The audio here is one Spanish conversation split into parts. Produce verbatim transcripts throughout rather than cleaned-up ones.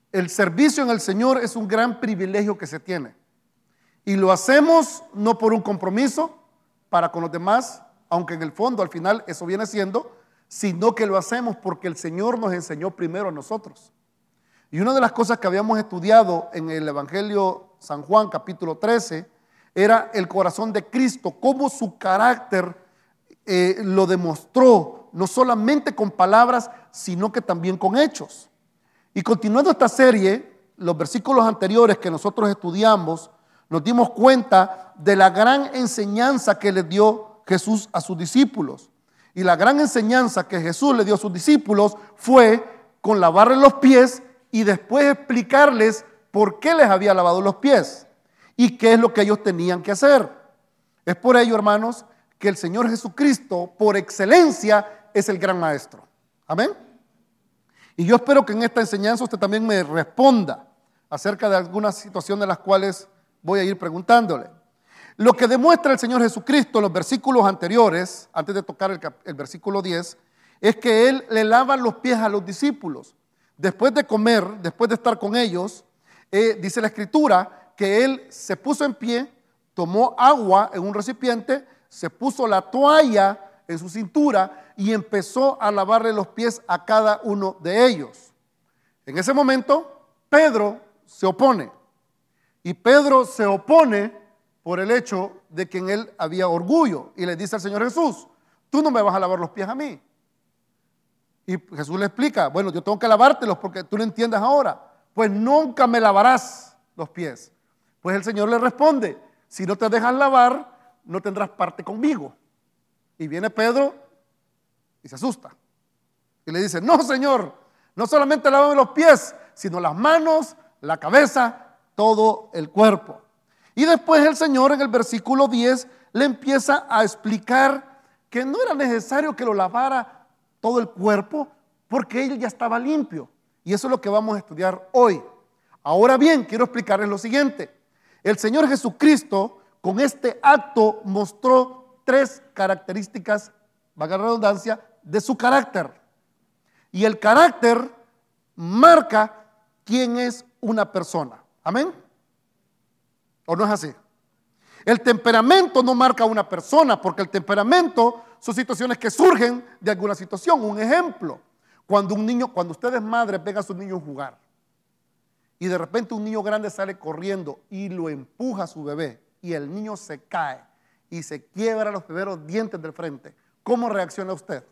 El servicio en el Señor es un gran privilegio que se tiene. Y lo hacemos no por un compromiso para con los demás, aunque en el fondo al final eso viene siendo, sino que lo hacemos porque el Señor nos enseñó primero a nosotros. Y una de las cosas que habíamos estudiado en el Evangelio San Juan capítulo trece era el corazón de Cristo, cómo su carácter eh, lo demostró, no solamente con palabras, sino que también con hechos. Y continuando esta serie, los versículos anteriores que nosotros estudiamos, nos dimos cuenta de la gran enseñanza que le dio Jesús a sus discípulos. Y la gran enseñanza que Jesús le dio a sus discípulos fue con lavarles los pies y después explicarles por qué les había lavado los pies y qué es lo que ellos tenían que hacer. Es por ello, hermanos, que el Señor Jesucristo, por excelencia, es el gran maestro. Amén. Y yo espero que en esta enseñanza usted también me responda acerca de algunas situaciones de las cuales voy a ir preguntándole. Lo que demuestra el Señor Jesucristo en los versículos anteriores, antes de tocar el, el versículo diez, es que Él le lava los pies a los discípulos. Después de comer, después de estar con ellos, eh, dice la Escritura que Él se puso en pie, tomó agua en un recipiente, se puso la toalla en su cintura y empezó a lavarle los pies a cada uno de ellos. En ese momento, Pedro se opone. Y Pedro se opone por el hecho de que en él había orgullo. Y le dice al Señor Jesús, tú no me vas a lavar los pies a mí. Y Jesús le explica, bueno, yo tengo que lavártelos porque tú lo entiendes ahora. Pues nunca me lavarás los pies. Pues el Señor le responde, si no te dejas lavar, no tendrás parte conmigo. Y viene Pedro y se asusta. Y le dice, no, Señor, no solamente lávame los pies, sino las manos, la cabeza, todo el cuerpo. Y después el Señor en el versículo diez le empieza a explicar que no era necesario que lo lavara todo el cuerpo porque él ya estaba limpio. Y eso es lo que vamos a estudiar hoy. Ahora bien, quiero explicarles lo siguiente. El Señor Jesucristo con este acto mostró tres características, valga la redundancia, de su carácter. Y el carácter marca quién es una persona. ¿Amén? ¿O no es así? El temperamento no marca a una persona, porque el temperamento son situaciones que surgen de alguna situación. Un ejemplo, cuando un niño, cuando ustedes madres ven a su niño jugar y de repente un niño grande sale corriendo y lo empuja a su bebé y el niño se cae y se quiebra los primeros dientes del frente, ¿cómo reacciona usted?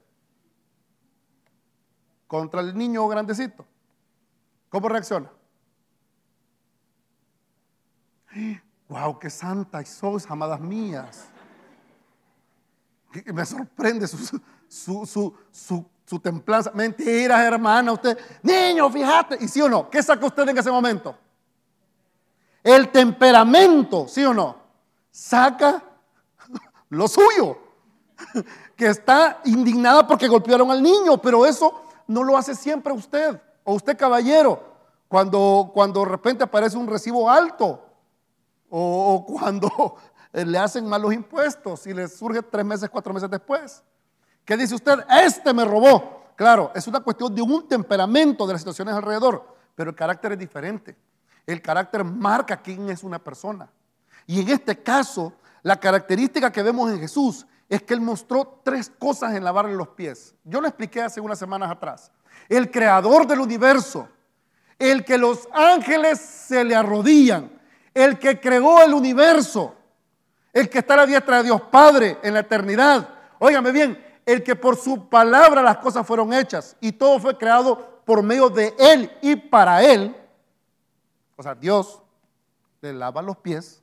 Contra el niño grandecito, ¿cómo reacciona? Wow, qué santa sois, amadas mías. Me sorprende su, su, su, su, su templanza. Mentiras, hermana, usted, niño, fíjate. ¿Y sí o no? ¿Qué saca usted en ese momento? El temperamento, ¿sí o no? Saca lo suyo. Que está indignada porque golpearon al niño, pero eso no lo hace siempre usted. O usted, caballero, cuando, cuando de repente aparece un recibo alto. O, o cuando le hacen mal los impuestos y le surge tres meses, cuatro meses después. ¿Qué dice usted? Este me robó. Claro, es una cuestión de un temperamento de las situaciones alrededor, pero el carácter es diferente. El carácter marca quién es una persona. Y en este caso, la característica que vemos en Jesús es que Él mostró tres cosas en lavarle los pies. Yo lo expliqué hace unas semanas atrás. El creador del universo, el que los ángeles se le arrodillan, el que creó el universo, el que está a la diestra de Dios Padre en la eternidad. Óigame bien, el que por su palabra las cosas fueron hechas y todo fue creado por medio de Él y para Él. O sea, Dios le lava los pies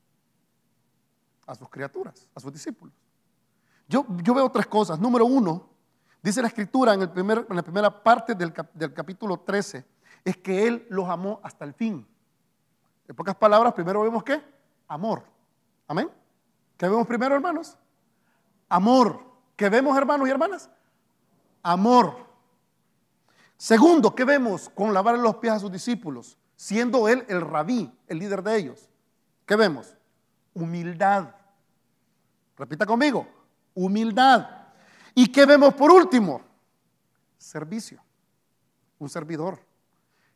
a sus criaturas, a sus discípulos. Yo, yo veo tres cosas. Número uno, dice la Escritura en, el primer, en la primera parte del, cap, del capítulo trece, es que Él los amó hasta el fin. En pocas palabras, primero vemos ¿qué? Amor. Amén. ¿Qué vemos primero, hermanos? Amor. ¿Qué vemos, hermanos y hermanas? Amor. Segundo, ¿qué vemos con lavar los pies a sus discípulos? Siendo Él el rabí, el líder de ellos. ¿Qué vemos? Humildad. Repita conmigo. Humildad. ¿Y qué vemos por último? Servicio. Un servidor.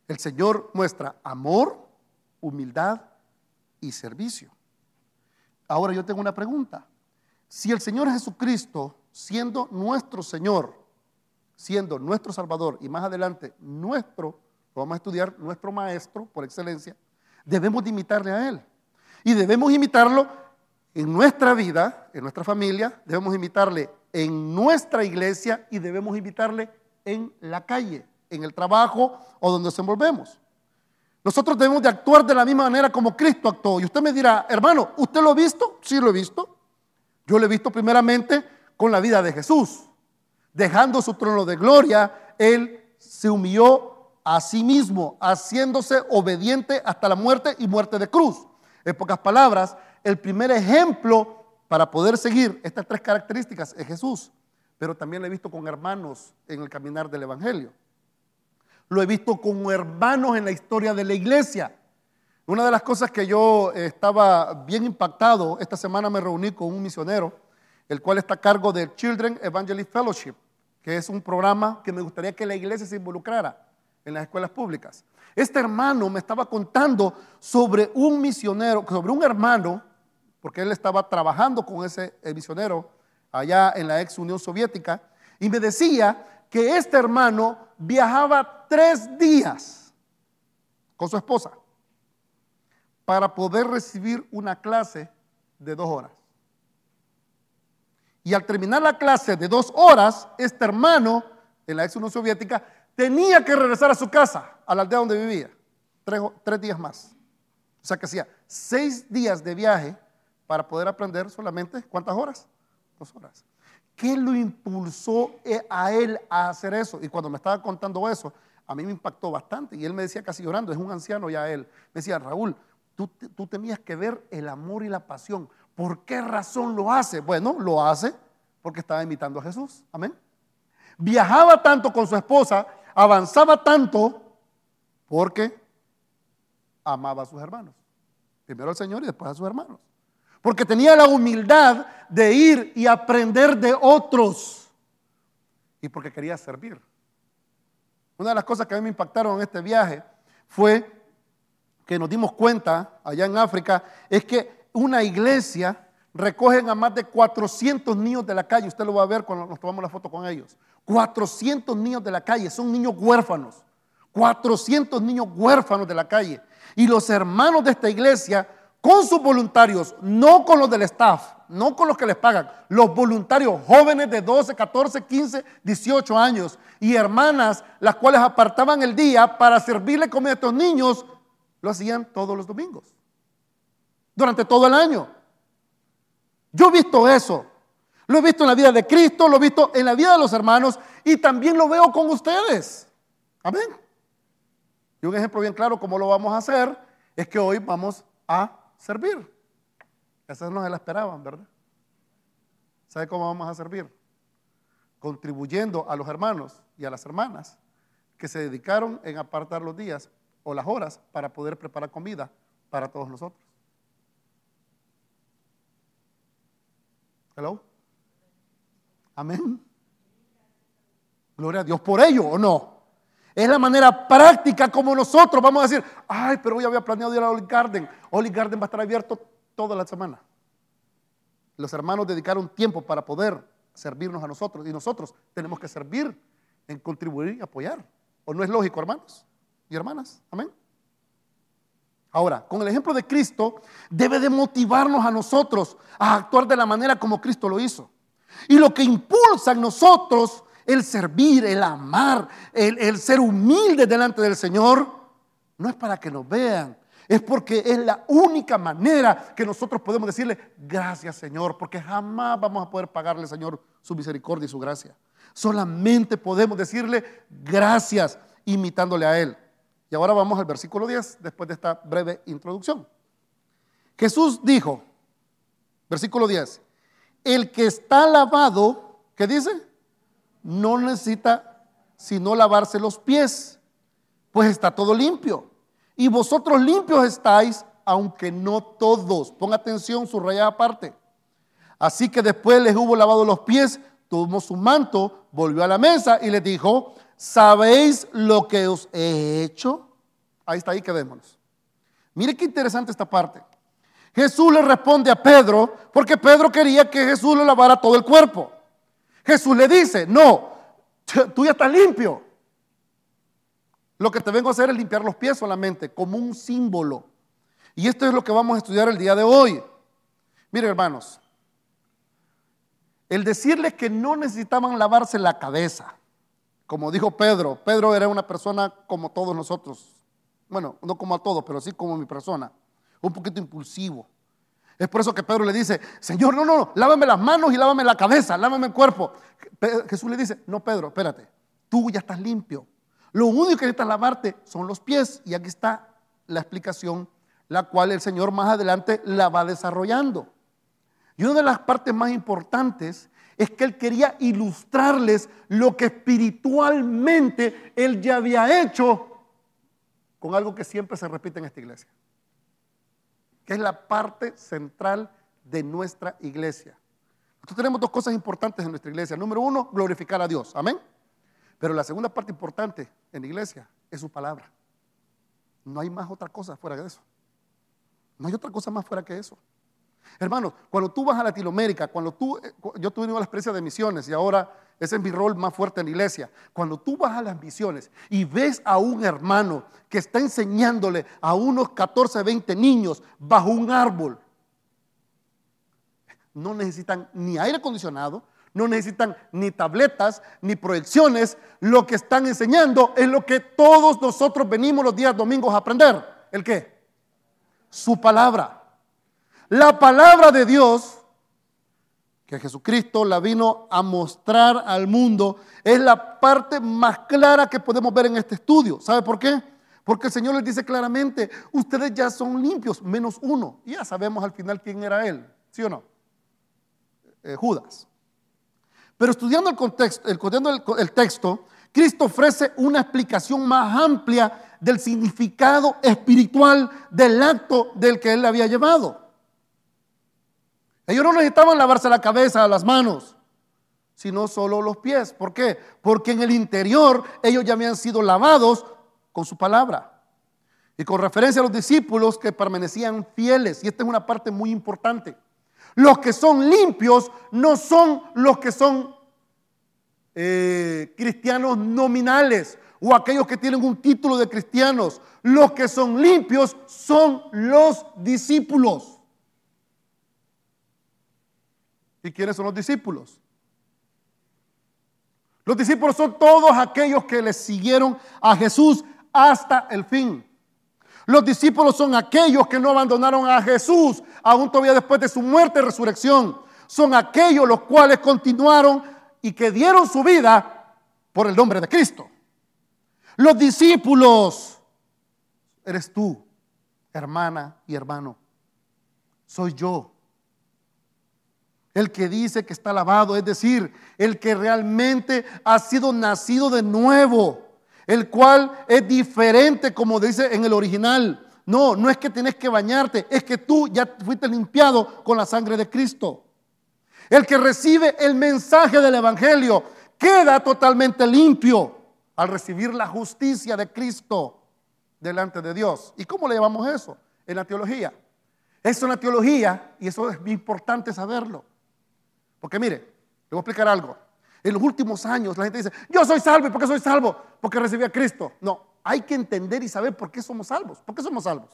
El Señor muestra amor, humildad y servicio. Ahora yo tengo una pregunta. Si el Señor Jesucristo, siendo nuestro Señor, siendo nuestro Salvador y más adelante nuestro, lo vamos a estudiar, nuestro Maestro por excelencia, debemos de imitarle a Él. Y debemos imitarlo en nuestra vida, en nuestra familia, debemos imitarle en nuestra iglesia y debemos imitarle en la calle, en el trabajo o donde nos envolvemos. Nosotros debemos de actuar de la misma manera como Cristo actuó. Y usted me dirá, hermano, ¿usted lo ha visto? Sí, lo he visto. Yo lo he visto primeramente con la vida de Jesús. Dejando su trono de gloria, Él se humilló a sí mismo, haciéndose obediente hasta la muerte y muerte de cruz. En pocas palabras, el primer ejemplo para poder seguir estas tres características es Jesús. Pero también lo he visto con hermanos en el caminar del Evangelio. Lo he visto con hermanos en la historia de la iglesia. Una de las cosas que yo estaba bien impactado, esta semana me reuní con un misionero, el cual está a cargo del Children Evangelist Fellowship, que es un programa que me gustaría que la iglesia se involucrara en las escuelas públicas. Este hermano me estaba contando sobre un misionero, sobre un hermano, porque él estaba trabajando con ese misionero allá en la ex Unión Soviética, y me decía que este hermano viajaba tres días con su esposa para poder recibir una clase de dos horas. Y al terminar la clase de dos horas, este hermano en la ex Unión Soviética tenía que regresar a su casa, a la aldea donde vivía, tres, tres días más. O sea que hacía seis días de viaje para poder aprender solamente, ¿cuántas horas? Dos horas. ¿Qué lo impulsó a él a hacer eso? Y cuando me estaba contando eso, a mí me impactó bastante. Y él me decía casi llorando, es un anciano ya él. Me decía, Raúl, tú, tú tenías que ver el amor y la pasión. ¿Por qué razón lo hace? Bueno, lo hace porque estaba imitando a Jesús. Amén. Viajaba tanto con su esposa, avanzaba tanto porque amaba a sus hermanos. Primero al Señor y después a sus hermanos. Porque tenía la humildad de ir y aprender de otros. Y porque quería servir. Una de las cosas que a mí me impactaron en este viaje fue que nos dimos cuenta allá en África, es que una iglesia recogen a más de cuatrocientos niños de la calle. Usted lo va a ver cuando nos tomamos la foto con ellos. cuatrocientos niños de la calle, son niños huérfanos. cuatrocientos niños huérfanos de la calle. Y los hermanos de esta iglesia, con sus voluntarios, no con los del staff, no con los que les pagan, los voluntarios jóvenes de doce, catorce, quince, dieciocho años y hermanas, las cuales apartaban el día para servirle comida a estos niños, lo hacían todos los domingos, durante todo el año. Yo he visto eso, lo he visto en la vida de Cristo, lo he visto en la vida de los hermanos y también lo veo con ustedes. Amén. Y un ejemplo bien claro cómo lo vamos a hacer es que hoy vamos a servir. Esas no se la esperaban, ¿verdad? ¿Sabe cómo vamos a servir? Contribuyendo a los hermanos y a las hermanas que se dedicaron en apartar los días o las horas para poder preparar comida para todos nosotros. Hello. Amén. Gloria a Dios por ello, ¿o no? Es la manera práctica como nosotros vamos a decir, ay, pero hoy había planeado ir a Olive Garden. Olive Garden va a estar abierto toda la semana. Los hermanos dedicaron tiempo para poder servirnos a nosotros y nosotros tenemos que servir en contribuir y apoyar. ¿O no es lógico, hermanos y hermanas? Amén. Ahora, con el ejemplo de Cristo, debe de motivarnos a nosotros a actuar de la manera como Cristo lo hizo. Y lo que impulsa en nosotros el servir, el amar, el, el ser humilde delante del Señor, no es para que nos vean, es porque es la única manera que nosotros podemos decirle gracias, Señor, porque jamás vamos a poder pagarle, Señor, su misericordia y su gracia. Solamente podemos decirle gracias imitándole a Él. Y ahora vamos al versículo diez, después de esta breve introducción. Jesús dijo, versículo diez, el que está lavado, ¿qué dice? No necesita sino lavarse los pies, pues está todo limpio. Y vosotros limpios estáis, aunque no todos. Ponga atención, subrayada aparte. Así que después les hubo lavado los pies, tomó su manto, volvió a la mesa y les dijo, ¿sabéis lo que os he hecho? Ahí está, ahí quedémonos. Mire qué interesante esta parte. Jesús le responde a Pedro porque Pedro quería que Jesús le lavara todo el cuerpo. Jesús le dice, no, tú ya estás limpio. Lo que te vengo a hacer es limpiar los pies solamente, como un símbolo. Y esto es lo que vamos a estudiar el día de hoy. Miren, hermanos, el decirles que no necesitaban lavarse la cabeza, como dijo Pedro, Pedro era una persona como todos nosotros. Bueno, no como a todos, pero sí como mi persona, un poquito impulsivo. Es por eso que Pedro le dice, Señor, no, no, no, lávame las manos y lávame la cabeza, lávame el cuerpo. Jesús le dice, no, Pedro, espérate, tú ya estás limpio. Lo único que necesitas lavarte son los pies. Y aquí está la explicación, la cual el Señor más adelante la va desarrollando. Y una de las partes más importantes es que Él quería ilustrarles lo que espiritualmente Él ya había hecho con algo que siempre se repite en esta iglesia, que es la parte central de nuestra iglesia. Nosotros tenemos dos cosas importantes en nuestra iglesia. Número uno, glorificar a Dios. Amén. Pero la segunda parte importante en la iglesia es su palabra. No hay más otra cosa fuera de eso. No hay otra cosa más fuera que eso. Hermanos, cuando tú vas a Latinoamérica, cuando tú, yo tuve la experiencia de misiones y ahora ese es mi rol más fuerte en la iglesia. Cuando tú vas a las misiones y ves a un hermano que está enseñándole a unos catorce, veinte niños bajo un árbol, no necesitan ni aire acondicionado, no necesitan ni tabletas, ni proyecciones. Lo que están enseñando es lo que todos nosotros venimos los días domingos a aprender. ¿El qué? Su palabra. La palabra de Dios, que Jesucristo la vino a mostrar al mundo, es la parte más clara que podemos ver en este estudio. ¿Sabe por qué? Porque el Señor les dice claramente, ustedes ya son limpios, menos uno. Y ya sabemos al final quién era él, ¿sí o no? Eh, Judas. Pero estudiando el contexto, el, estudiando el, el texto, Cristo ofrece una explicación más amplia del significado espiritual del acto del que Él le había llevado. Ellos no necesitaban lavarse la cabeza, las manos, sino solo los pies. ¿Por qué? Porque en el interior ellos ya habían sido lavados con su palabra. Y con referencia a los discípulos que permanecían fieles, y esta es una parte muy importante. Los que son limpios no son los que son eh, cristianos nominales o aquellos que tienen un título de cristianos. Los que son limpios son los discípulos. ¿Y quiénes son los discípulos? Los discípulos son todos aquellos que le siguieron a Jesús hasta el fin. Los discípulos son aquellos que no abandonaron a Jesús aún todavía después de su muerte y resurrección. Son aquellos los cuales continuaron y que dieron su vida por el nombre de Cristo. Los discípulos eres tú, hermana y hermano. Soy yo. El que dice que está lavado, es decir, el que realmente ha sido nacido de nuevo, el cual es diferente como dice en el original. No, no es que tienes que bañarte, es que tú ya fuiste limpiado con la sangre de Cristo. El que recibe el mensaje del evangelio queda totalmente limpio al recibir la justicia de Cristo delante de Dios. ¿Y cómo le llamamos eso? En la teología. Eso en la teología, y eso es muy importante saberlo. Porque mire, le voy a explicar algo. En los últimos años la gente dice, yo soy salvo. ¿Y por qué soy salvo? Porque recibí a Cristo. No, hay que entender y saber por qué somos salvos. ¿Por qué somos salvos?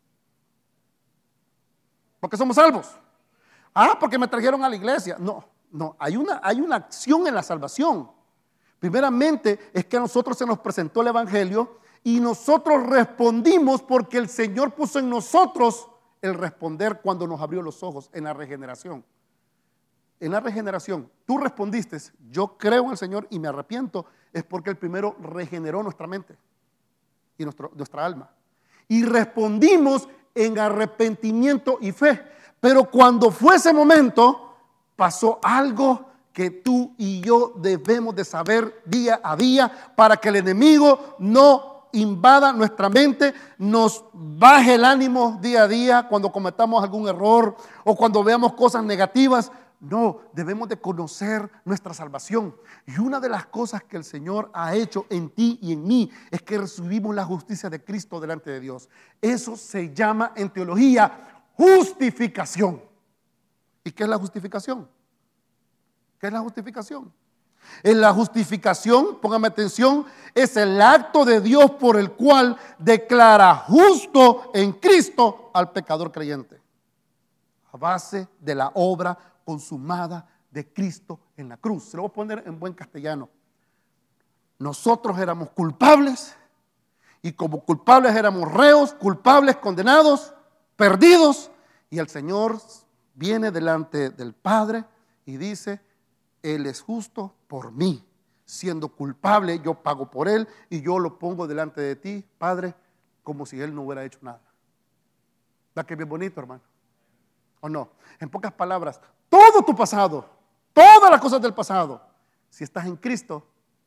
¿Por qué somos salvos? Ah, porque me trajeron a la iglesia. No, no, hay una, hay una acción en la salvación. Primeramente es que a nosotros se nos presentó el evangelio y nosotros respondimos porque el Señor puso en nosotros el responder cuando nos abrió los ojos en la regeneración. En la regeneración, tú respondiste, yo creo en el Señor y me arrepiento, es porque el primero regeneró nuestra mente y nuestro, nuestra alma. Y respondimos en arrepentimiento y fe. Pero cuando fue ese momento, pasó algo que tú y yo debemos de saber día a día para que el enemigo no invada nuestra mente, nos baje el ánimo día a día cuando cometamos algún error o cuando veamos cosas negativas. No, debemos de conocer nuestra salvación. Y una de las cosas que el Señor ha hecho en ti y en mí es que recibimos la justicia de Cristo delante de Dios. Eso se llama en teología justificación. ¿Y qué es la justificación? ¿Qué es la justificación? En la justificación, póngame atención, es el acto de Dios por el cual declara justo en Cristo al pecador creyente, a base de la obra consumada de Cristo en la cruz. Se lo voy a poner en buen castellano. Nosotros éramos culpables y como culpables éramos reos, culpables, condenados, perdidos, y el Señor viene delante del Padre y dice: Él es justo por mí, siendo culpable yo pago por Él y yo lo pongo delante de ti, Padre, como si Él no hubiera hecho nada. ¿Verdad que es bien bonito, hermano? ¿O no? En pocas palabras, todo tu pasado, todas las cosas del pasado, si estás en Cristo,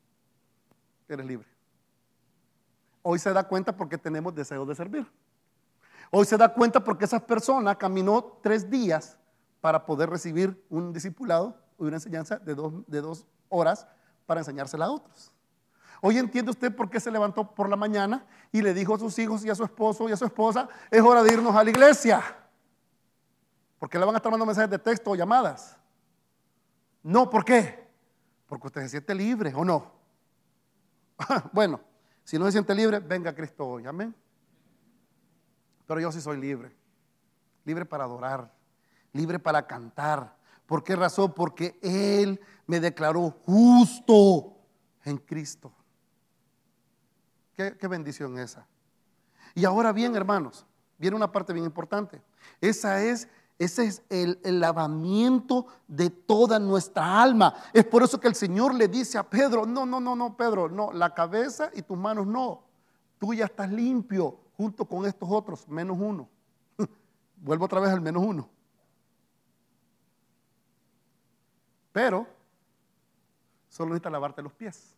eres libre. Hoy se da cuenta porque tenemos deseo de servir. Hoy se da cuenta porque esa persona caminó tres días para poder recibir un discipulado y una enseñanza de dos, de dos horas para enseñársela a otros. Hoy entiende usted por qué se levantó por la mañana y le dijo a sus hijos y a su esposo y a su esposa: es hora de irnos a la iglesia. ¿Por qué le van a estar mandando mensajes de texto o llamadas? No, ¿por qué? Porque usted se siente libre, ¿o no? Bueno, si no se siente libre, venga a Cristo hoy, amén. Pero yo sí soy libre, libre para adorar, libre para cantar. ¿Por qué razón? Porque Él me declaró justo en Cristo. ¿Qué, qué bendición esa? Y ahora bien, hermanos, viene una parte bien importante. Esa es Ese es el, el lavamiento de toda nuestra alma. Es por eso que el Señor le dice a Pedro: no, no, no, no, Pedro, no, la cabeza y tus manos no. Tú ya estás limpio junto con estos otros, menos uno. Vuelvo otra vez al menos uno. Pero solo necesitas lavarte los pies.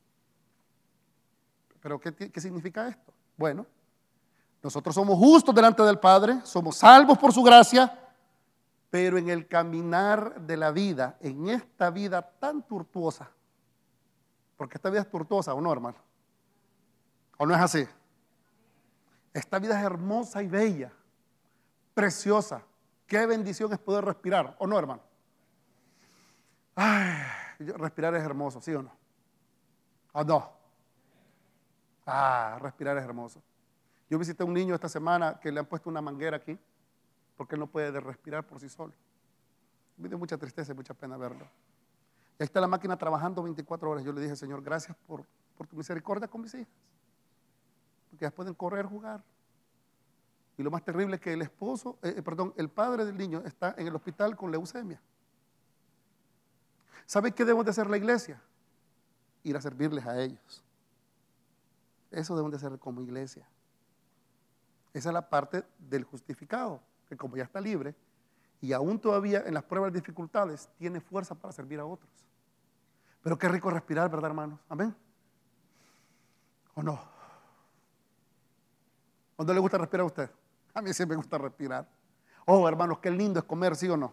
¿Pero qué, qué significa esto? Bueno, nosotros somos justos delante del Padre, somos salvos por su gracia, pero en el caminar de la vida, en esta vida tan tortuosa, porque esta vida es tortuosa, ¿o no, hermano? ¿O no es así? Esta vida es hermosa y bella, preciosa. Qué bendición es poder respirar, ¿o no, hermano? Ay, respirar es hermoso, ¿sí o no? ¿O no? Ah, respirar es hermoso. Yo visité a un niño esta semana que le han puesto una manguera aquí porque él no puede respirar por sí solo. Me dio mucha tristeza y mucha pena verlo. Y ahí está la máquina trabajando veinticuatro horas. Yo le dije: Señor, gracias por, por tu misericordia con mis hijas, porque ellas pueden correr, jugar. Y lo más terrible es que el esposo, eh, perdón, el padre del niño está en el hospital con leucemia. ¿Sabe qué debemos de hacer la iglesia? Ir a servirles a ellos. Eso debemos de hacer como iglesia. Esa es la parte del justificado, que como ya está libre y aún todavía en las pruebas de dificultades tiene fuerza para servir a otros. Pero qué rico respirar, ¿verdad, hermanos? Amén. ¿O no? ¿O no le gusta respirar a usted? A mí sí me gusta respirar. Oh, hermanos, qué lindo es comer, ¿sí o no?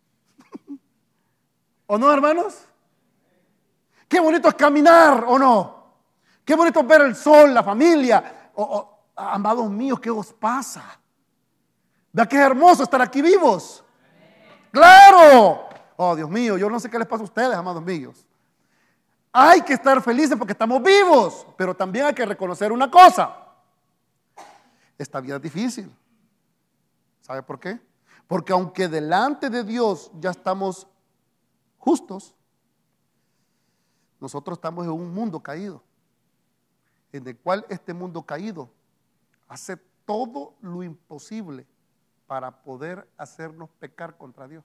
¿O no, hermanos? Qué bonito es caminar, ¿o no? Qué bonito es ver el sol, la familia. O, o, amados míos, ¿qué os pasa? ¿Verdad que es hermoso estar aquí vivos? ¡Claro! Oh, Dios mío, yo no sé qué les pasa a ustedes, amados míos. Hay que estar felices porque estamos vivos, pero también hay que reconocer una cosa: esta vida es difícil. ¿Sabe por qué? Porque aunque delante de Dios ya estamos justos, nosotros estamos en un mundo caído, en el cual este mundo caído hace todo lo imposible para poder hacernos pecar contra Dios.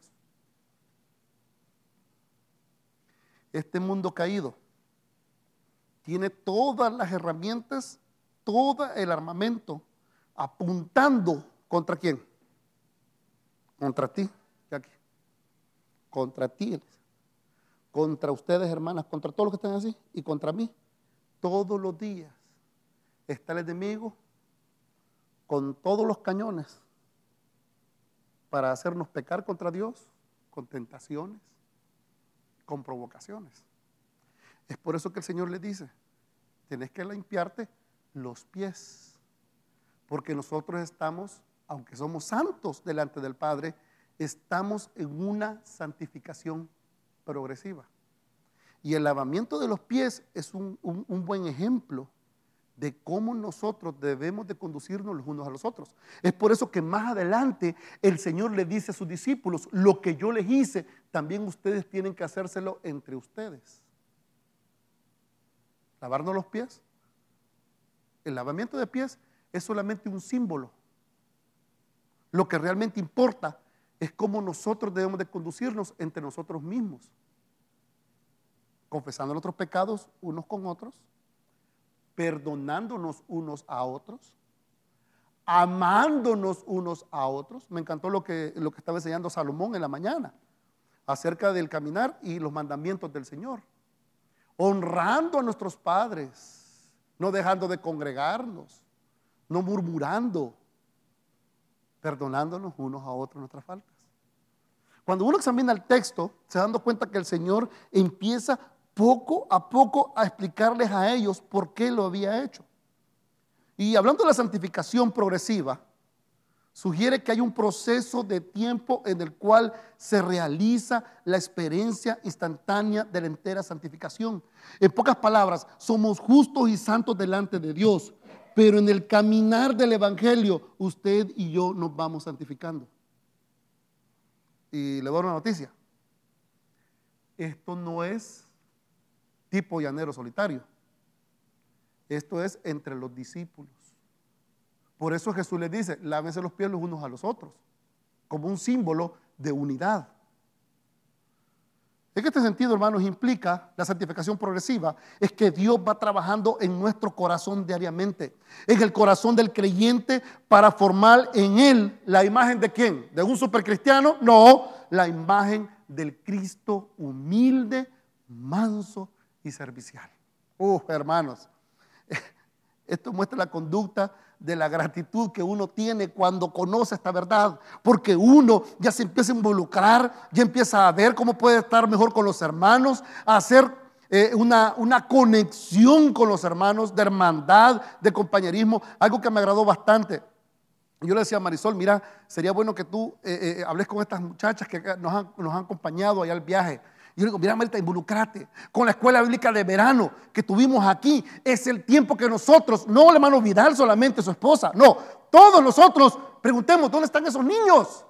Este mundo caído tiene todas las herramientas, todo el armamento apuntando ¿contra quién? Contra ti, aquí. Contra ti, contra ustedes, hermanas, contra todos los que están así y contra mí. Todos los días está el enemigo con todos los cañones para hacernos pecar contra Dios, con tentaciones, con provocaciones. Es por eso que el Señor les dice, tenés que limpiarte los pies, porque nosotros estamos, aunque somos santos delante del Padre, estamos en una santificación progresiva. Y el lavamiento de los pies es un, un, un buen ejemplo de cómo nosotros debemos de conducirnos los unos a los otros. Es por eso que más adelante el Señor le dice a sus discípulos, lo que yo les hice, también ustedes tienen que hacérselo entre ustedes. Lavarnos los pies. El lavamiento de pies es solamente un símbolo. Lo que realmente importa es cómo nosotros debemos de conducirnos entre nosotros mismos, confesando nuestros pecados unos con otros, perdonándonos unos a otros, amándonos unos a otros. Me encantó lo que, lo que estaba enseñando Salomón en la mañana acerca del caminar y los mandamientos del Señor, honrando a nuestros padres, no dejando de congregarnos, no murmurando, perdonándonos unos a otros nuestras faltas. Cuando uno examina el texto, se da cuenta que el Señor empieza poco a poco a explicarles a ellos por qué lo había hecho. Y hablando de la santificación progresiva, sugiere que hay un proceso de tiempo en el cual se realiza la experiencia instantánea de la entera santificación. En pocas palabras, somos justos y santos delante de Dios, pero en el caminar del Evangelio, usted y yo nos vamos santificando. Y le doy una noticia. Esto no es tipo llanero solitario. Esto es entre los discípulos. Por eso Jesús les dice, lávense los pies los unos a los otros, como un símbolo de unidad. En este sentido, hermanos, implica la santificación progresiva, es que Dios va trabajando en nuestro corazón diariamente, en el corazón del creyente, para formar en él la imagen de ¿quién? ¿De un supercristiano? No, la imagen del Cristo humilde, manso y servicial. Uh, hermanos, esto muestra la conducta de la gratitud que uno tiene cuando conoce esta verdad, porque uno ya se empieza a involucrar, ya empieza a ver cómo puede estar mejor con los hermanos, a hacer eh, una, una conexión con los hermanos, de hermandad, de compañerismo, algo que me agradó bastante. Yo le decía a Marisol, mira, sería bueno que tú eh, eh, hables con estas muchachas que nos han, nos han acompañado allá al viaje. Y yo le digo, mira, Marita, involucrate con la escuela bíblica de verano que tuvimos aquí. Es el tiempo que nosotros, no el hermano Vidal solamente, su esposa, no, todos nosotros preguntemos, ¿dónde están esos niños?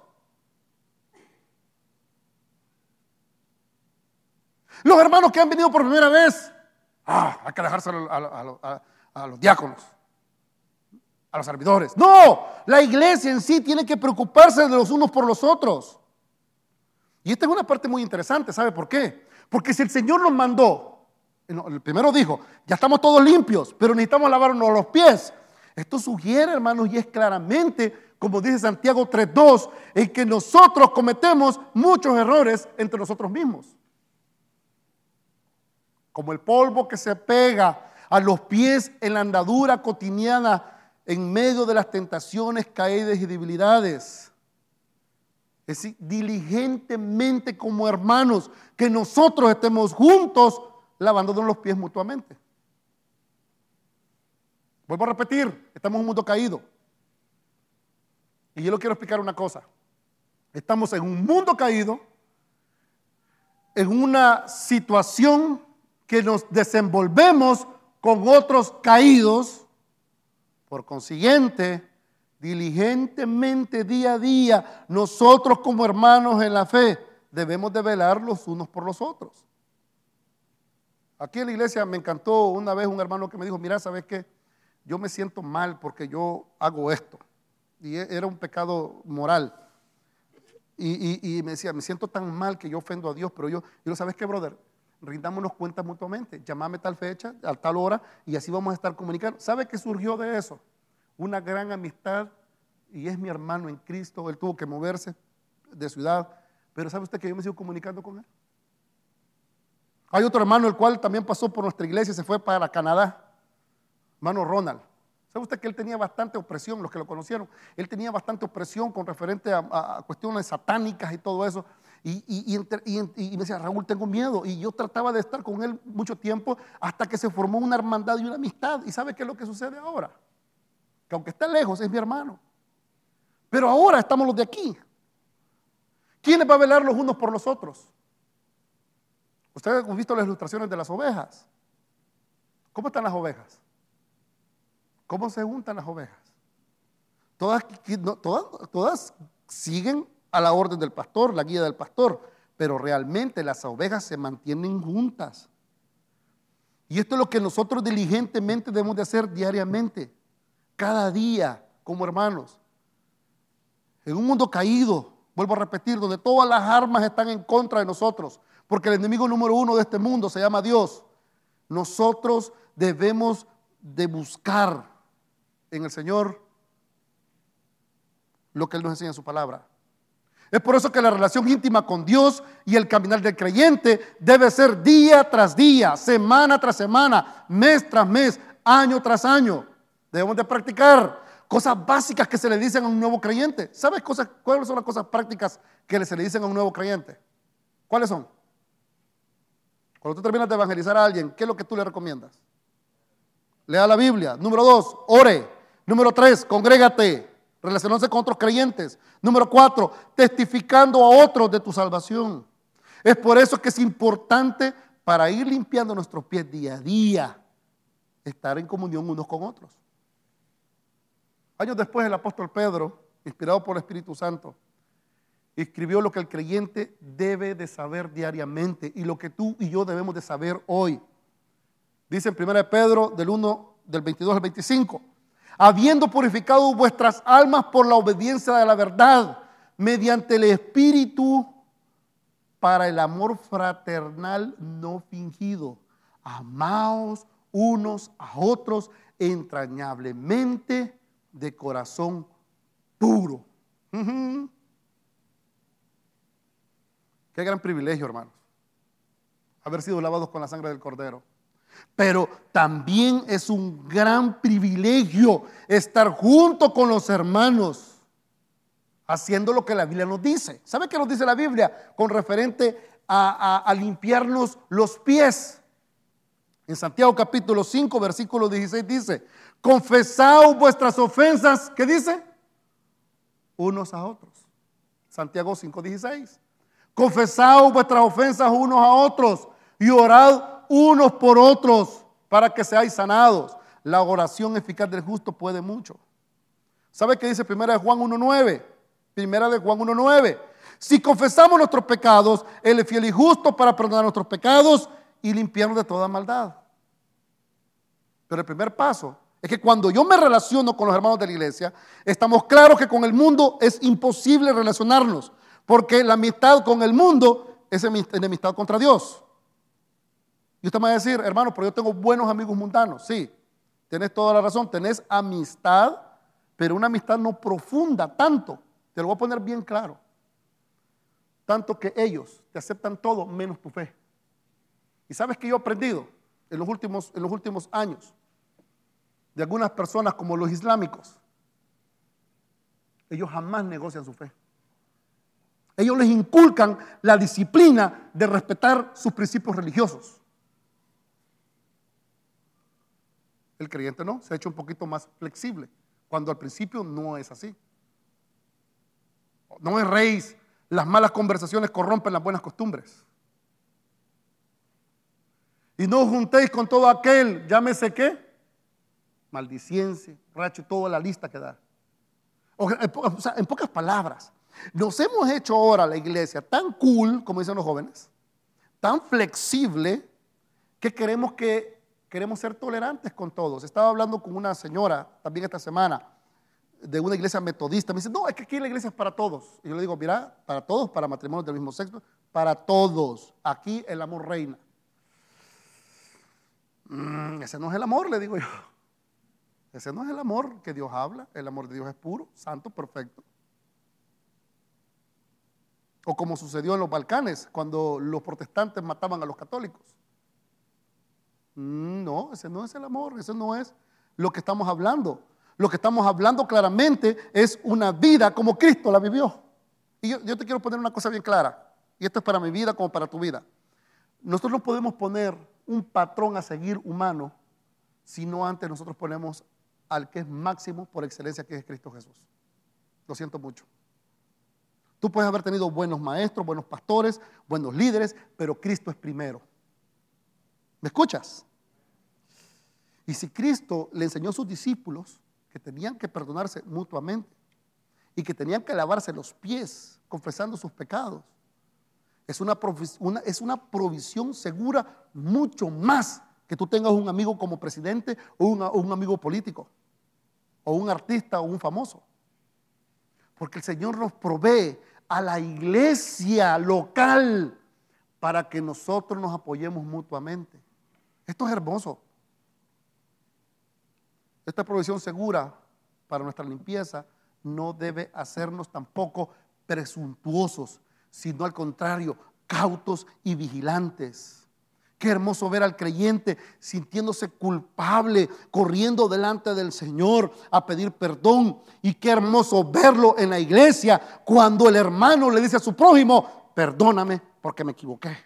Los hermanos que han venido por primera vez, ah, hay que dejarse a, a, a, a, a los diáconos, a los servidores. No, la iglesia en sí tiene que preocuparse de los unos por los otros. Y esta es una parte muy interesante, ¿sabe por qué? Porque si el Señor nos mandó, el primero dijo, ya estamos todos limpios, pero necesitamos lavarnos los pies. Esto sugiere, hermanos, y es claramente, como dice Santiago tres dos, en que nosotros cometemos muchos errores entre nosotros mismos. Como el polvo que se pega a los pies en la andadura cotidiana en medio de las tentaciones, caídas y debilidades. Es decir, diligentemente como hermanos, que nosotros estemos juntos lavándonos los pies mutuamente. Vuelvo a repetir, estamos en un mundo caído. Y yo le quiero explicar una cosa. Estamos en un mundo caído, en una situación que nos desenvolvemos con otros caídos. Por consiguiente, diligentemente día a día, nosotros como hermanos en la fe debemos de velar los unos por los otros. Aquí en la iglesia me encantó una vez un hermano que me dijo, mira, ¿sabes qué? Yo me siento mal porque yo hago esto. Y era un pecado moral. Y, y, y me decía, me siento tan mal que yo ofendo a Dios, pero yo, yo ¿sabes qué, brother? Rindámonos cuentas mutuamente. Llámame tal fecha, a tal hora, y así vamos a estar comunicando. ¿Sabe qué surgió de eso? Una gran amistad, y es mi hermano en Cristo. Él tuvo que moverse de ciudad, pero ¿sabe usted que yo me sigo comunicando con él? Hay otro hermano el cual también pasó por nuestra iglesia y se fue para Canadá, hermano Ronald. ¿Sabe usted que él tenía bastante opresión? Los que lo conocieron, él tenía bastante opresión con referente a, a cuestiones satánicas y todo eso, Y, y, y, enter- y, y me decía, Raúl, tengo miedo. Y yo trataba de estar con él mucho tiempo hasta que se formó una hermandad y una amistad. ¿Y sabe qué es lo que sucede ahora? Que aunque esté lejos, es mi hermano. Pero ahora estamos los de aquí. ¿Quiénes va a velar los unos por los otros? Ustedes han visto las ilustraciones de las ovejas. ¿Cómo están las ovejas? ¿Cómo se juntan las ovejas? Todas, todas, todas siguen a la orden del pastor, la guía del pastor, pero realmente las ovejas se mantienen juntas. Y esto es lo que nosotros diligentemente debemos de hacer diariamente, cada día como hermanos. En un mundo caído, vuelvo a repetir, donde todas las armas están en contra de nosotros, porque el enemigo número uno de este mundo se llama Dios. Nosotros debemos de buscar en el Señor lo que Él nos enseña en su palabra. Es por eso que la relación íntima con Dios y el caminar del creyente debe ser día tras día, semana tras semana, mes tras mes, año tras año. Debemos de practicar cosas básicas que se le dicen a un nuevo creyente. ¿Sabes cosas, cuáles son las cosas prácticas que se le dicen a un nuevo creyente? ¿Cuáles son? Cuando tú terminas de evangelizar a alguien, ¿qué es lo que tú le recomiendas? Lea la Biblia. Número dos, ore. Número tres, congrégate, relacionándose con otros creyentes. Número cuatro, testificando a otros de tu salvación. Es por eso que es importante, para ir limpiando nuestros pies día a día, estar en comunión unos con otros. Años después, el apóstol Pedro, inspirado por el Espíritu Santo, escribió lo que el creyente debe de saber diariamente y lo que tú y yo debemos de saber hoy. Dice en primera de Pedro del uno, del veintidós al veinticinco, habiendo purificado vuestras almas por la obediencia de la verdad, mediante el Espíritu, para el amor fraternal no fingido, amaos unos a otros entrañablemente de corazón puro. Uh-huh. Qué gran privilegio, hermanos, haber sido lavados con la sangre del Cordero. Pero también es un gran privilegio estar junto con los hermanos, haciendo lo que la Biblia nos dice. ¿Sabe qué nos dice la Biblia con referente a, a, a limpiarnos los pies? En Santiago capítulo cinco, versículo dieciséis dice, confesaos vuestras ofensas, ¿qué dice? Unos a otros. Santiago cinco, dieciséis. Confesaos vuestras ofensas unos a otros y orad unos por otros para que seáis sanados. La oración eficaz del justo puede mucho. ¿Sabe qué dice primera de Juan uno nueve? Primera de Juan uno nueve. Si confesamos nuestros pecados, Él es fiel y justo para perdonar nuestros pecados y limpiarnos de toda maldad. Pero el primer paso es que cuando yo me relaciono con los hermanos de la iglesia, estamos claros que con el mundo es imposible relacionarnos, porque la amistad con el mundo es enemistad contra Dios. Y usted me va a decir, hermano, pero yo tengo buenos amigos mundanos. Sí, tenés toda la razón, tenés amistad, pero una amistad no profunda tanto. Te lo voy a poner bien claro. Tanto que ellos te aceptan todo menos tu fe. Y sabes que yo he aprendido en los últimos, en los últimos años de algunas personas como los islámicos. Ellos jamás negocian su fe. Ellos les inculcan la disciplina de respetar sus principios religiosos. El creyente no, se ha hecho un poquito más flexible, cuando al principio no es así. No erréis, las malas conversaciones corrompen las buenas costumbres. Y no os juntéis con todo aquel, llámese qué, maldiciencia, racho, toda la lista que da. O, o sea, en pocas palabras, nos hemos hecho ahora la iglesia tan cool, como dicen los jóvenes, tan flexible, que queremos que queremos ser tolerantes con todos. Estaba hablando con una señora también esta semana de una iglesia metodista. Me dice, no, es que aquí la iglesia es para todos. Y yo le digo, mira, para todos, para matrimonios del mismo sexo, para todos. Aquí el amor reina. Mm, ese no es el amor, le digo yo. Ese no es el amor que Dios habla. El amor de Dios es puro, santo, perfecto. O como sucedió en los Balcanes, cuando los protestantes mataban a los católicos. No, ese no es el amor, ese no es lo que estamos hablando. Lo que estamos hablando claramente es una vida como Cristo la vivió. Y yo, yo te quiero poner una cosa bien clara. y esto es para mi vida como para tu vida, nosotros no podemos poner un patrón a seguir humano, sino antes nosotros ponemos al que es máximo por excelencia, que es Cristo Jesús. Lo siento mucho. Tú puedes haber tenido buenos maestros, buenos pastores, buenos líderes, pero Cristo es primero. ¿Me escuchas? Y si Cristo le enseñó a sus discípulos que tenían que perdonarse mutuamente y que tenían que lavarse los pies confesando sus pecados, es una, una, es una provisión segura mucho más que tú tengas un amigo como presidente o, una, o un amigo político o un artista o un famoso. Porque el Señor nos provee a la iglesia local para que nosotros nos apoyemos mutuamente. Esto es hermoso. Esta provisión segura para nuestra limpieza no debe hacernos tampoco presuntuosos, sino al contrario, cautos y vigilantes. Qué hermoso ver al creyente sintiéndose culpable, corriendo delante del Señor a pedir perdón. Y qué hermoso verlo en la iglesia cuando el hermano le dice a su prójimo: perdóname porque me equivoqué.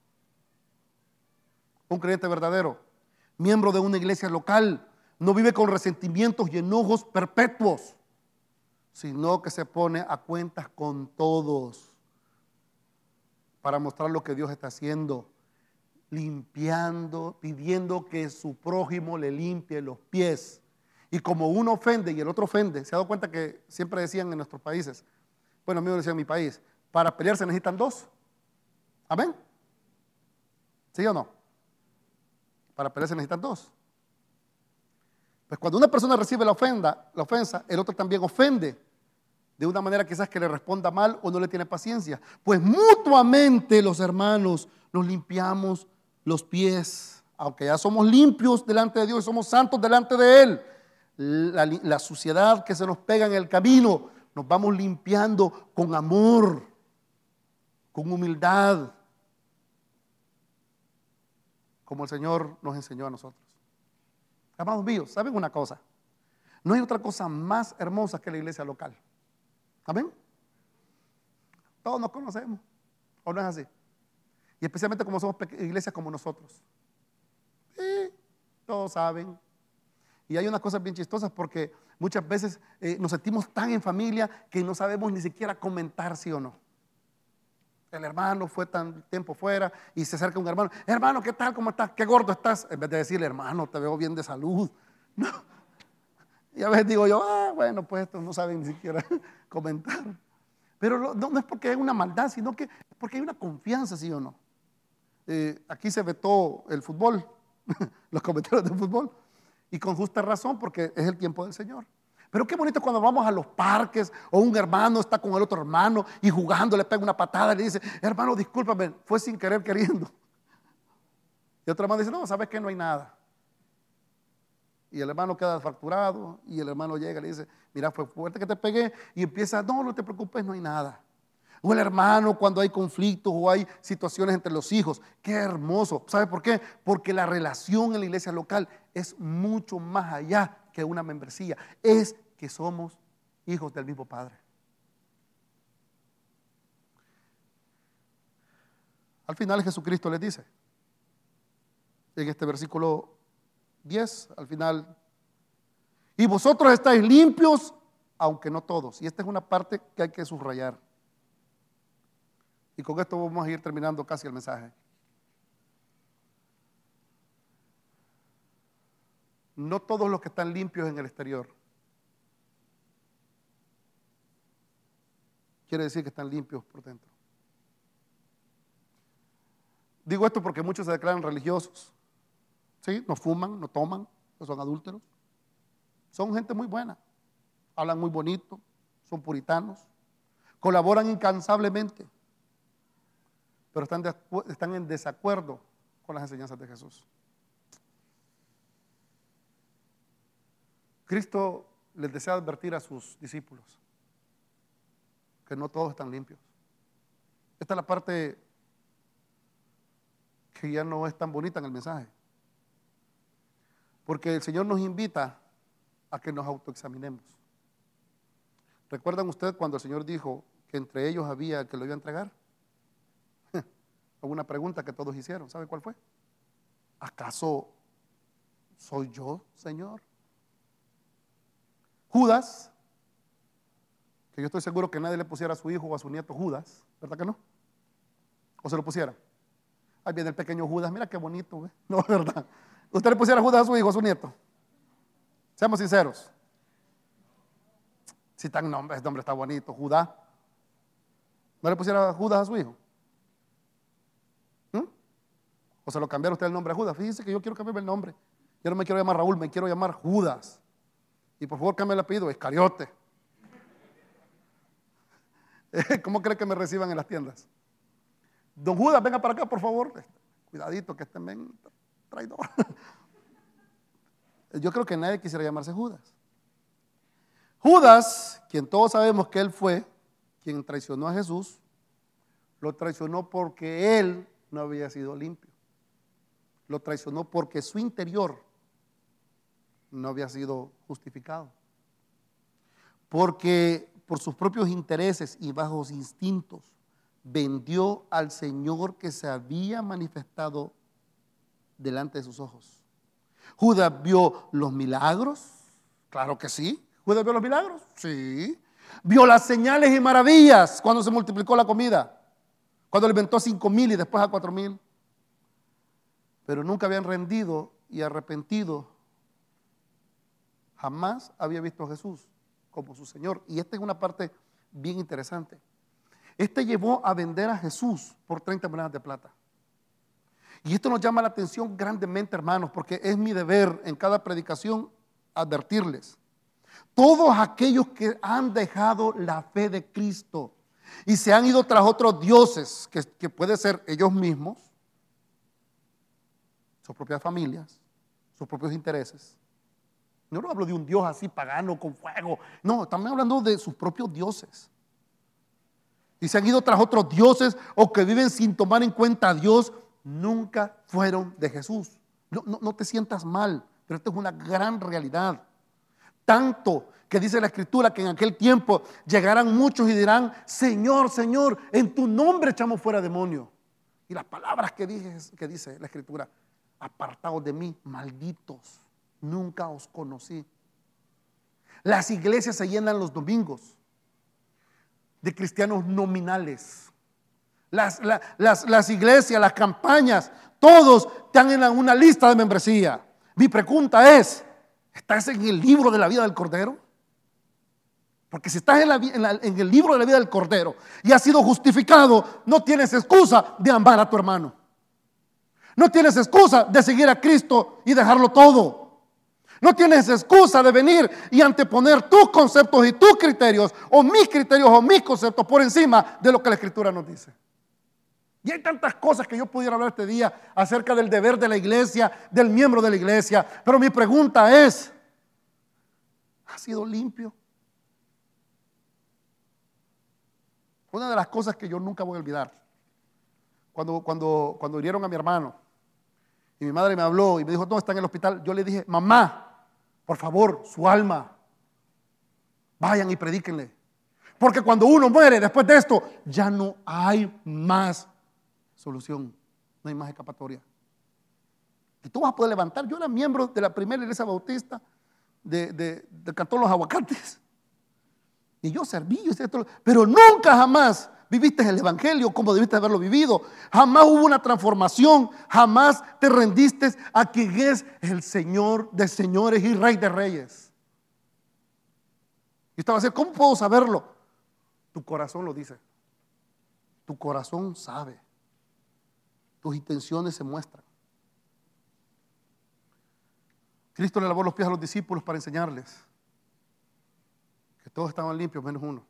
Un creyente verdadero, miembro de una iglesia local, no vive con resentimientos y enojos perpetuos, sino que se pone a cuentas con todos para mostrar lo que Dios está haciendo, limpiando, pidiendo que su prójimo le limpie los pies. Y como uno ofende y el otro ofende, se ha dado cuenta que siempre decían en nuestros países, bueno, a mí me decían en mi país, para pelear se necesitan dos. ¿Amén? ¿Sí o no? Para pelear se necesitan dos. Pues cuando una persona recibe la ofenda, la ofensa, el otro también ofende de una manera quizás que le responda mal o no le tiene paciencia. Pues mutuamente los hermanos nos limpiamos los pies, aunque ya somos limpios delante de Dios y somos santos delante de Él. La, la suciedad que se nos pega en el camino, nos vamos limpiando con amor, con humildad, como el Señor nos enseñó a nosotros. Amados míos, ¿saben una cosa? No hay otra cosa más hermosa que la iglesia local. ¿Amén? Todos nos conocemos, ¿o no es así? Y especialmente como somos iglesias como nosotros. Sí, todos saben. Y hay unas cosas bien chistosas porque muchas veces eh, nos sentimos tan en familia que no sabemos ni siquiera comentar sí o no. El hermano fue tan tiempo fuera y se acerca un hermano: hermano, ¿qué tal? ¿Cómo estás? ¿Qué gordo estás? En vez de decirle: hermano, te veo bien de salud. No. Y a veces digo yo: ah, bueno, pues estos no saben ni siquiera comentar. Pero no, no es porque hay una maldad, sino que porque hay una confianza, sí o no. Eh, aquí se vetó el fútbol, los comentarios del fútbol, y con justa razón, porque es el tiempo del Señor. Pero qué bonito cuando vamos a los parques o un hermano está con el otro hermano y jugando le pega una patada y le dice: hermano, discúlpame, fue sin querer queriendo. Y otro hermano dice: no, sabes que no hay nada. Y el hermano queda fracturado y el hermano llega y le dice: mira, fue fuerte que te pegué. Y empieza: no, no te preocupes, no hay nada. O el hermano cuando hay conflictos o hay situaciones entre los hijos. Qué hermoso. ¿Sabe por qué? Porque la relación en la iglesia local es mucho más allá que una membresía. Es que somos hijos del mismo Padre. Al final Jesucristo les dice, en este versículo diez, al final: y vosotros estáis limpios, aunque no todos. Y esta es una parte que hay que subrayar. Y con esto vamos a ir terminando casi el mensaje. No todos los que están limpios en el exterior quiere decir que están limpios por dentro. Digo esto porque muchos se declaran religiosos, ¿sí? No fuman, no toman, no son adúlteros. Son gente muy buena, hablan muy bonito, son puritanos, colaboran incansablemente, pero están, de, están en desacuerdo con las enseñanzas de Jesús. Cristo les desea advertir a sus discípulos que no todos están limpios. Esta es la parte que ya no es tan bonita en el mensaje, porque el Señor nos invita a que nos autoexaminemos. ¿Recuerdan ustedes cuando el Señor dijo que entre ellos había el que lo iba a entregar? una pregunta que todos hicieron. ¿Sabe cuál fue? ¿Acaso soy yo, Señor? Judas, que yo estoy seguro que nadie le pusiera a su hijo o a su nieto Judas, ¿verdad que no? ¿O se lo pusiera? Ahí viene el pequeño Judas, mira qué bonito, ¿eh? No, ¿verdad? ¿Usted le pusiera Judas a su hijo o a su nieto? Seamos sinceros. Si tan nombre, ese nombre está bonito, Judá. ¿No le pusiera Judas a su hijo? ¿Mm? ¿O se lo cambiaron usted el nombre a Judas? Fíjese que yo quiero cambiarme el nombre. Yo no me quiero llamar Raúl, me quiero llamar Judas. Y por favor, cambie el apellido, Iscariote. ¿Cómo cree que me reciban en las tiendas? Don Judas, venga para acá, por favor. Cuidadito, que este men traidor. Yo creo que nadie quisiera llamarse Judas. Judas, quien todos sabemos que él fue quien traicionó a Jesús, lo traicionó porque él no había sido limpio. Lo traicionó porque su interior no había sido justificado. Porque por sus propios intereses y bajos instintos vendió al Señor que se había manifestado delante de sus ojos. Judas vio los milagros, claro que sí. ¿Judas vio los milagros? Sí. Vio las señales y maravillas cuando se multiplicó la comida, cuando alimentó a cinco mil y después a cuatro mil. Pero nunca habían rendido y arrepentido. Jamás había visto a Jesús como su Señor. Y esta es una parte bien interesante. Este llevó a vender a Jesús por treinta monedas de plata. Y esto nos llama la atención grandemente, hermanos, porque es mi deber en cada predicación advertirles. Todos aquellos que han dejado la fe de Cristo y se han ido tras otros dioses, que, que puede ser ellos mismos, sus propias familias, sus propios intereses. No, no hablo de un Dios así pagano con fuego. No, estamos hablando de sus propios dioses. Y se han ido tras otros dioses o que viven sin tomar en cuenta a Dios, nunca fueron de Jesús. No, no, no te sientas mal, pero esto es una gran realidad. Tanto que dice la Escritura que en aquel tiempo llegarán muchos y dirán: Señor, Señor, en tu nombre echamos fuera demonios. Y las palabras que dice, que dice la Escritura: apartaos de mí, malditos, nunca os conocí. Las iglesias se llenan los domingos de cristianos nominales. Las, la, las, las iglesias, las campañas, todos están en una lista de membresía. Mi pregunta es: ¿estás en el libro de la vida del Cordero? Porque si estás en, la, en, la, en el libro de la vida del Cordero y has sido justificado, no tienes excusa de amar a tu hermano. No tienes excusa de seguir a Cristo y dejarlo todo. No tienes excusa de venir y anteponer tus conceptos y tus criterios, o mis criterios o mis conceptos, por encima de lo que la Escritura nos dice. Y hay tantas cosas que yo pudiera hablar este día acerca del deber de la iglesia, del miembro de la iglesia. Pero mi pregunta es: ¿ha sido limpio? Una de las cosas que yo nunca voy a olvidar, cuando, cuando, cuando hirieron a mi hermano, y mi madre me habló y me dijo: ¿dónde está en el hospital? Yo le dije: mamá, por favor, su alma, vayan y predíquenle. Porque cuando uno muere después de esto, ya no hay más solución, no hay más escapatoria. Y tú vas a poder levantar. Yo era miembro de la primera iglesia bautista de, de, de Cantón Los Aguacates. Y yo serví, pero nunca jamás viviste el evangelio como debiste haberlo vivido. Jamás hubo una transformación, jamás te rendiste a quien es el Señor de señores y Rey de reyes. Y estaba así: ¿cómo puedo saberlo? Tu corazón lo dice. Tu corazón sabe. Tus intenciones se muestran. Cristo le lavó los pies a los discípulos para enseñarles que todos estaban limpios menos uno.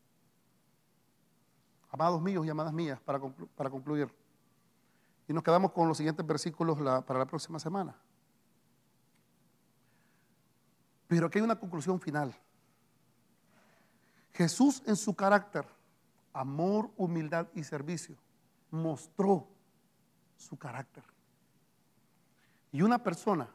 Amados míos y amadas mías, para, conclu- para concluir. Y nos quedamos con los siguientes versículos la, para la próxima semana. Pero aquí hay una conclusión final. Jesús, en su carácter, amor, humildad y servicio, mostró su carácter. Y una persona,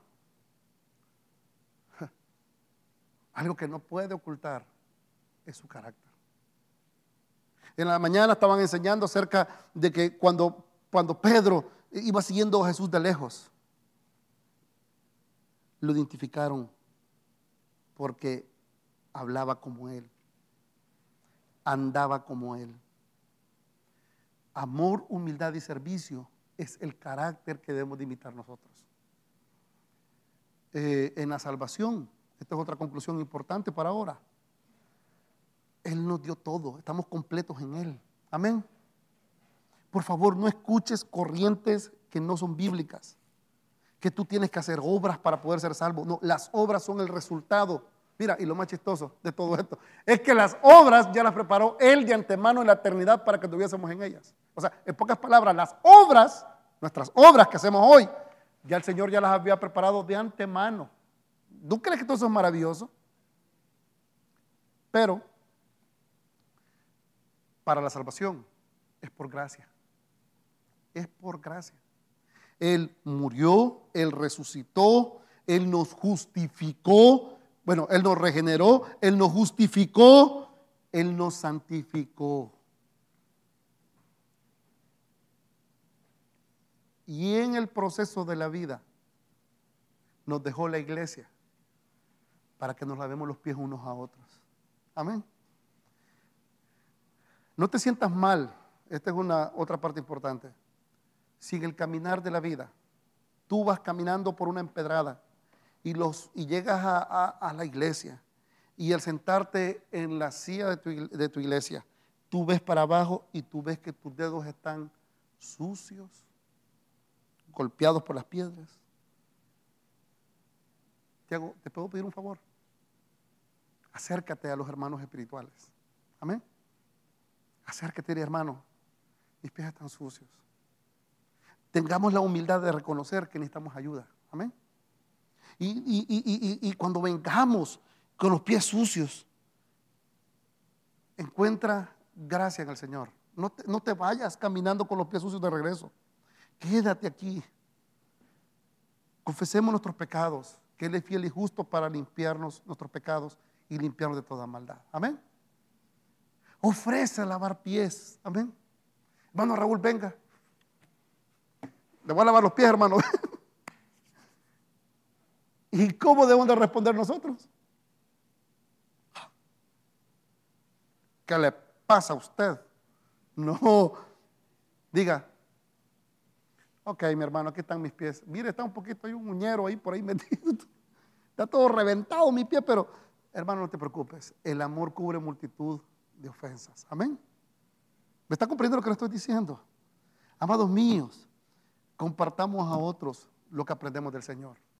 algo que no puede ocultar, es su carácter. En la mañana estaban enseñando acerca de que cuando cuando Pedro iba siguiendo a Jesús de lejos, lo identificaron porque hablaba como Él, andaba como Él. Amor, humildad y servicio es el carácter que debemos de imitar nosotros. Eh, en la salvación, esta es otra conclusión importante para ahora. Él nos dio todo, estamos completos en Él. Amén. Por favor, no escuches corrientes que no son bíblicas, que tú tienes que hacer obras para poder ser salvo. No, las obras son el resultado. Mira, y lo más chistoso de todo esto es que las obras ya las preparó Él de antemano en la eternidad para que estuviésemos en ellas. O sea, en pocas palabras, las obras, nuestras obras que hacemos hoy, ya el Señor ya las había preparado de antemano. ¿Tú crees que todo eso es maravilloso? Pero para la salvación es por gracia. Es por gracia. Él murió, Él resucitó, Él nos justificó, bueno, Él nos regeneró, Él nos justificó, Él nos santificó. Y en el proceso de la vida nos dejó la iglesia para que nos lavemos los pies unos a otros. Amén. No te sientas mal, esta es una otra parte importante. Si en el caminar de la vida tú vas caminando por una empedrada y, los, y llegas a, a, a la iglesia y al sentarte en la silla de tu, de tu iglesia, tú ves para abajo y tú ves que tus dedos están sucios, golpeados por las piedras. Te, hago, te puedo pedir un favor. Acércate a los hermanos espirituales. Amén. Acércate, hermano. Mis pies están sucios. Tengamos la humildad de reconocer que necesitamos ayuda. Amén. Y, y, y, y, y cuando vengamos con los pies sucios, encuentra gracia en el Señor. No te, no te vayas caminando con los pies sucios de regreso. Quédate aquí. Confesemos nuestros pecados, que Él es fiel y justo para limpiarnos nuestros pecados y limpiarnos de toda maldad. Amén. Ofrece lavar pies. Amén. Hermano Raúl, venga. Le voy a lavar los pies, hermano. ¿Y cómo debemos de responder nosotros? ¿Qué le pasa a usted? No. Diga, ok, mi hermano, aquí están mis pies. Mire, está un poquito, hay un uñero ahí por ahí metido. Está todo reventado mi pie, pero hermano, no te preocupes. El amor cubre multitud de ofensas. Amén. ¿Me está comprendiendo lo que le estoy diciendo? Amados míos, compartamos a otros lo que aprendemos del Señor.